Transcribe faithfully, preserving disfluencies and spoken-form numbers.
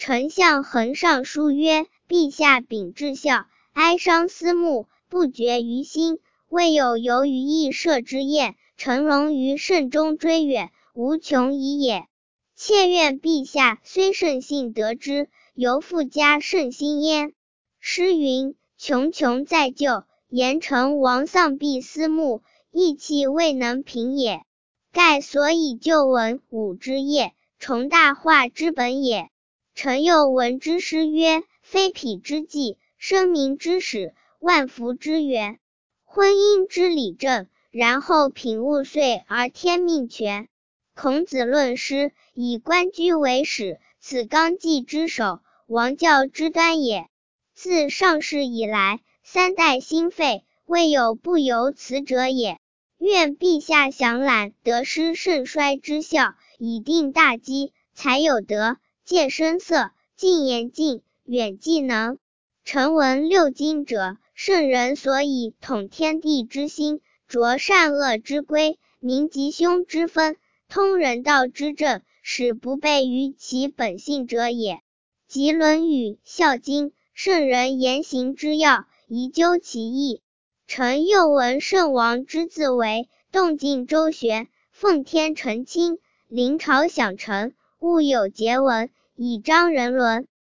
丞相横上书曰：陛下秉至孝，哀伤思慕，不绝于心，未有由于义社之宴，臣荣于慎终追远，无穷已也。妾愿陛下虽圣幸得之，犹复加圣心焉。诗云：穷穷在就，言臣王丧必思慕，义气未能平也。盖所以旧文武之业，重大化之本也。臣又闻之诗曰：非匹之计，生民之始，万福之源。婚姻之理正，然后品物遂而天命全。孔子论诗，以官居为始，此纲纪之首，王教之端也。自上世以来，三代兴废，未有不由此者也。愿陛下详览得失盛衰之效，以定大基，才有德，见声色，近言敬，远技能。臣闻六经者，圣人所以统天地之心，着善恶之规，明吉凶之分，通人道之正，使不悖于其本性者也。即论语、孝经，圣人言行之要，宜究其意。臣又闻圣王之自为，动静周旋，奉天承亲，临朝享臣，务有节文，以彰人伦。